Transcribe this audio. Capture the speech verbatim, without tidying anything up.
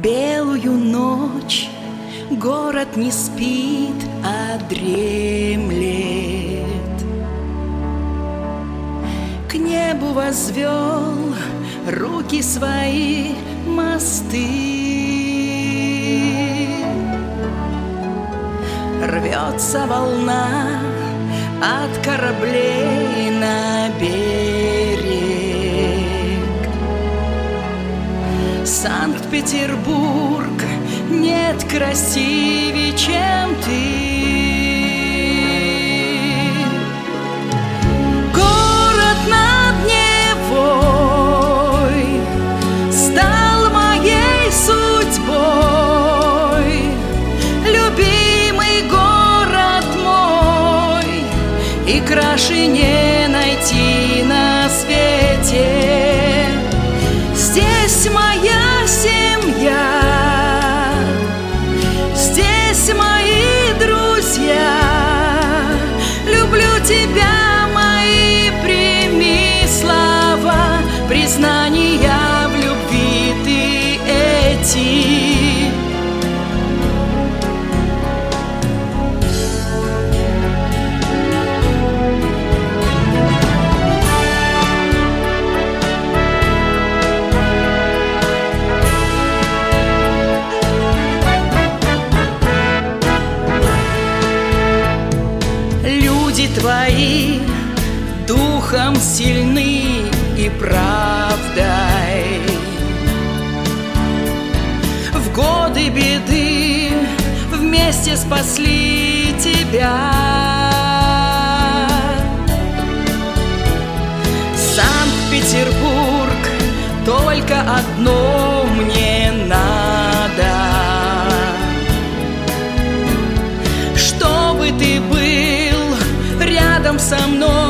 белую ночь город не спит, а дремлет. К небу возвел руки свои мосты. Рвется волна от кораблей на берег. Санкт-Петербург нет красивее, чем ты. Город над Невой стал моей судьбой. Любимый город мой, и краше не найти на свете. Здесь моя семья, здесь мои друзья. Люблю тебя, мои, прими слова признания в любви ты эти. Люди твои духом сильны и правдой. В годы беды вместе спасли тебя. Санкт-Петербург, только одно мне надо, чтобы ты был рядом со мной.